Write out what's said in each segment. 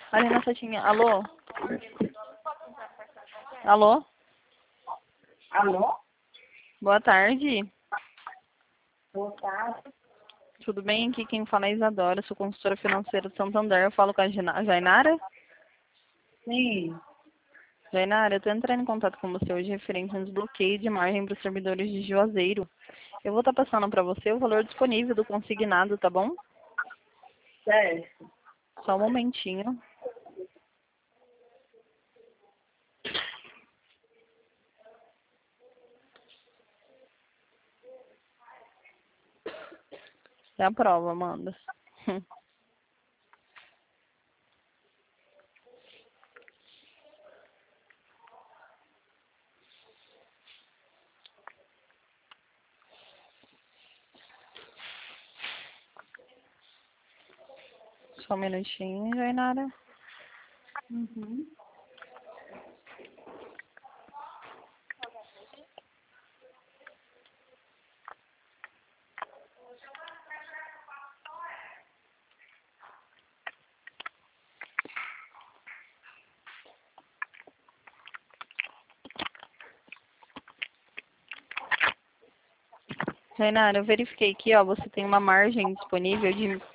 Ali na setinha. Alô? Alô? Alô? Boa tarde. Boa tarde. Tudo bem? Aqui quem fala é Isadora, sou consultora financeira de Santander. Eu falo com a Jainara. Sim. Jainara, eu estou entrando em contato com você hoje referente a um desbloqueio de margem para os servidores de Juazeiro. Eu vou estar passando para você o valor disponível do consignado, tá bom? Certo. Só um momentinho. É a prova, Amanda. Só um minutinho, Jainara. Uhum. Jainara, eu verifiquei aqui, ó, você tem uma margem disponível de R$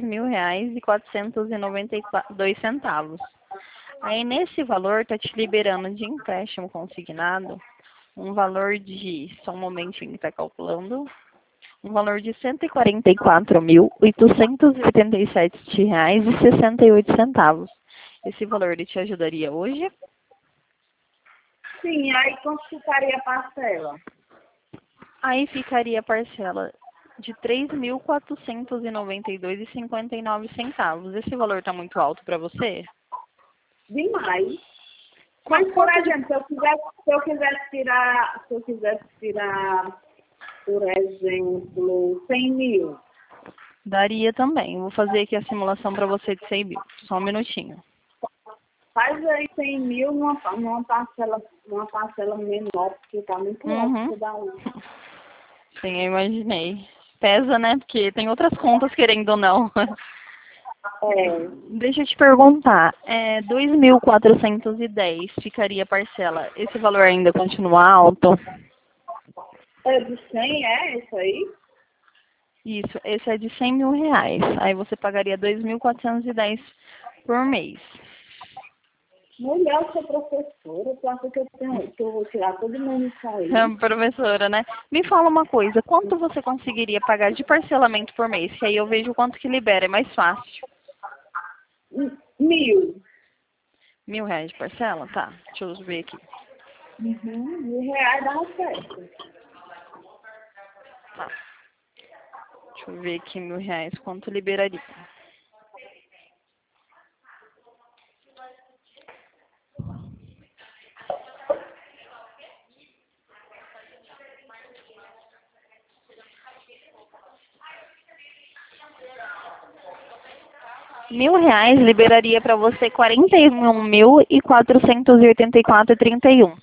3.492. Aí nesse valor está te liberando de empréstimo consignado um valor de, só um momentinho que está calculando, um valor de R$ 144.887,68. Esse valor ele te ajudaria hoje? Sim, aí quanto ficaria a parcela? Aí ficaria a parcela de R$ 3.492,59. Esse valor está muito alto para você? Demais. Mas, por Quanto de... exemplo, se eu quisesse tirar, por exemplo, 100 mil, Daria também. Vou fazer aqui a simulação para você de 100 mil. Só um minutinho. faz aí 100 mil numa parcela menor, porque está muito Uhum. alto cada um. Sim, eu imaginei. Pesa, né? Porque tem outras contas querendo ou não. É, Deixa eu te perguntar. 2.410 ficaria a parcela. Esse valor ainda continua alto? é de 100, é isso aí? Isso, esse é de R$ 100.000. Aí você pagaria 2.410 por mês. Mulher, eu sou professora, tu acha que eu vou tirar todo mundo isso aí? Professora, né? Me fala uma coisa, quanto você conseguiria pagar de parcelamento por mês? Que aí eu vejo o quanto que libera, é mais fácil. 1.000. R$ 1.000 de parcela? Tá, deixa eu ver aqui. Uhum. R$ 1.000 dá uma festa. Tá, deixa eu ver aqui R$ 1.000, quanto liberaria. R$ 1.000 liberaria para você 41.484,31.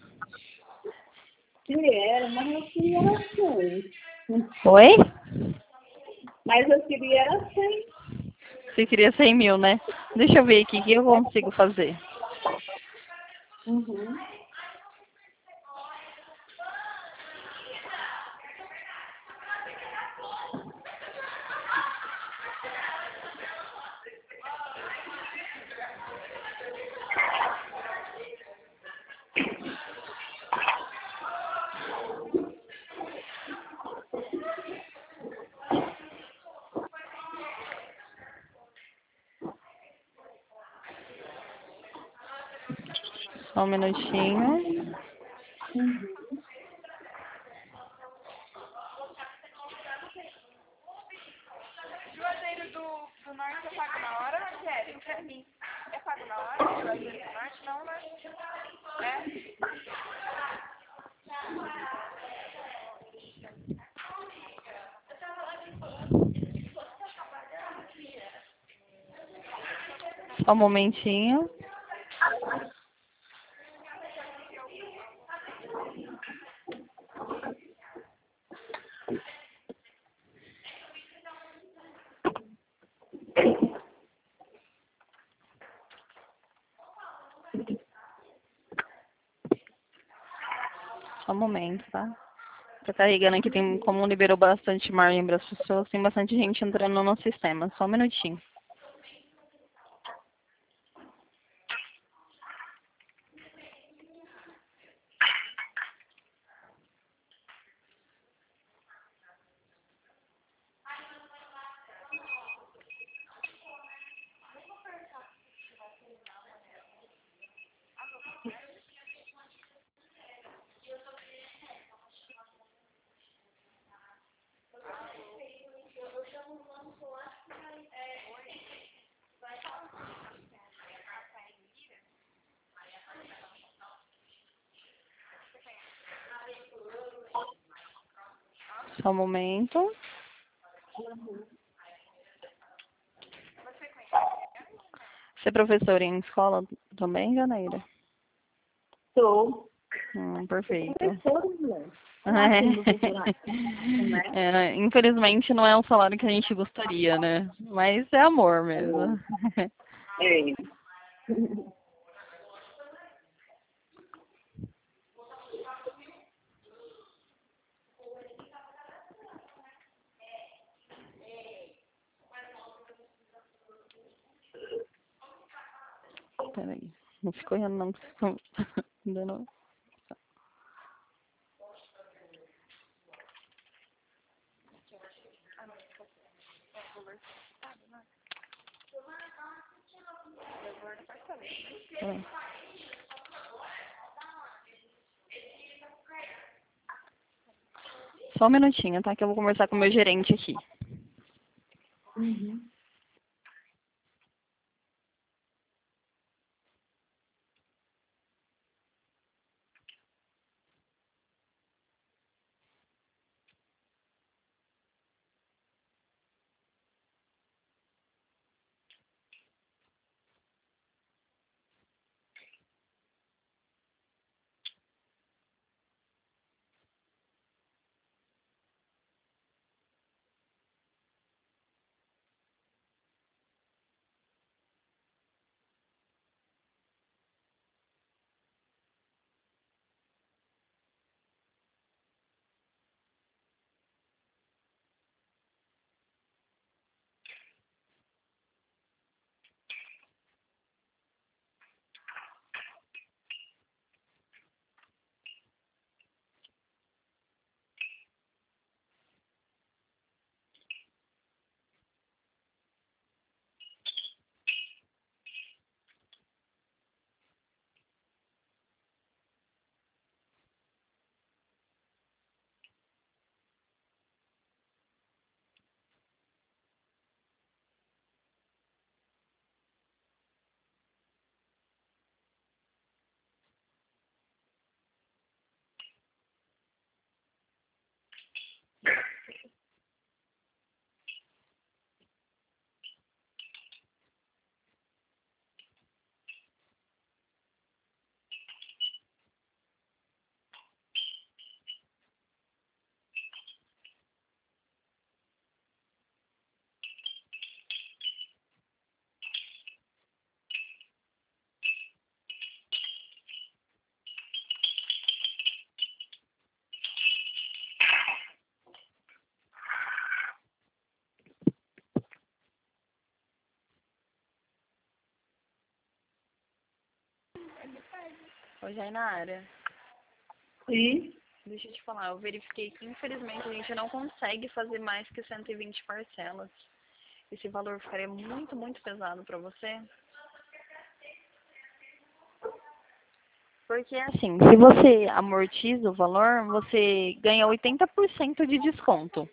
Era, mas eu queria era 100. Oi? Mas eu queria era 100. Você queria 100 mil, né? Deixa eu ver aqui o que eu consigo fazer. Uhum. Só um minutinho. Só um momentinho. Só um momento, tá? Tá carregando aqui, tem, como liberou bastante margem para as pessoas, tem bastante gente entrando no sistema. Só um minutinho. Só um momento. Você é professora em escola também, Janaíra? Sou. Perfeito. Professora, mulher. Infelizmente não é um salário que a gente gostaria, né? Mas é amor mesmo. É. Peraí. Não ficou olhando não. Ainda não. Só um minutinho, tá? Que eu vou conversar com o meu gerente aqui. Uhum. Oi, Jainara. Sim. Deixa eu te falar, eu verifiquei que infelizmente a gente não consegue fazer mais que 120 parcelas. Esse valor ficaria muito, muito pesado para você. Porque assim, se você amortiza o valor, você ganha 80% de desconto.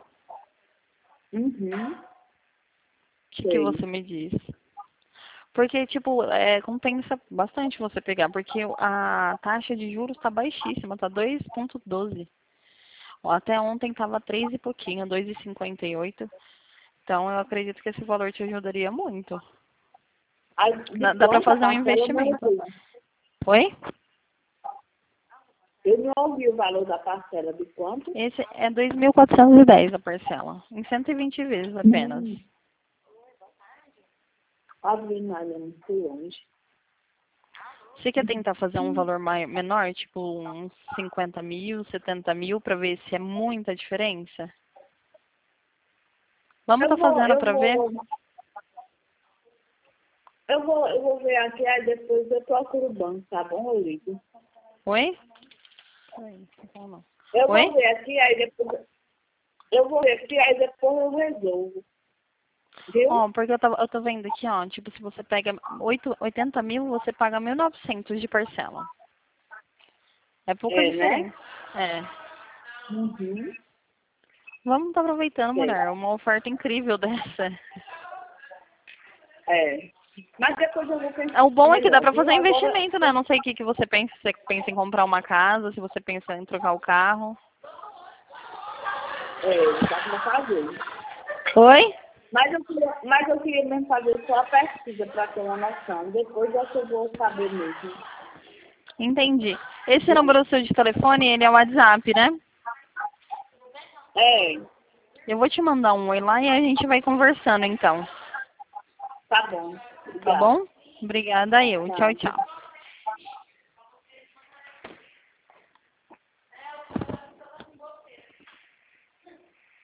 Uhum. O que você me diz? Porque, tipo, compensa bastante você pegar, porque a taxa de juros está baixíssima, tá 2,12. Até ontem estava 3 e pouquinho, 2,58. Então, eu acredito que esse valor te ajudaria muito. Dá para fazer um investimento. Oi? Eu não ouvi o valor da parcela de quanto? Esse é 2.410 a parcela, em 120 vezes apenas. Ave Maria, muito longe. Você quer tentar fazer um valor menor, tipo uns 50 mil, 70 mil, para ver se é muita diferença? Vamos Eu tá vou, fazendo eu para ver? vou, eu vou ver aqui, aí depois eu procuro o banco, tá bom? Eu ligo. Oi? Oi, não fala não. Eu vou Oi? ver aqui, aí depois eu resolvo. Viu? Ó, porque eu tô vendo aqui, ó, tipo, se você pega 80 mil, você paga 1.900 de parcela. É pouca É, né? diferença. É. Uhum. Vamos tá aproveitando, É. mulher. Uma oferta incrível dessa. É. Mas depois eu vou pensar O bom é que dá melhor, pra viu? fazer Agora, investimento, né? Não sei o que você pensa. Se você pensa em comprar uma casa, se você pensa em trocar o carro. dá pra fazer. Oi? Mas eu queria mesmo fazer só a pesquisa para ter uma noção. Depois é que eu vou saber mesmo. Entendi. Esse Viu? número seu de telefone, ele é o WhatsApp, né? É, Eu vou te mandar um oi lá e a gente vai conversando, então. tá bom. Tá Obrigada. bom? Obrigada eu. Tchau, Tá. tchau.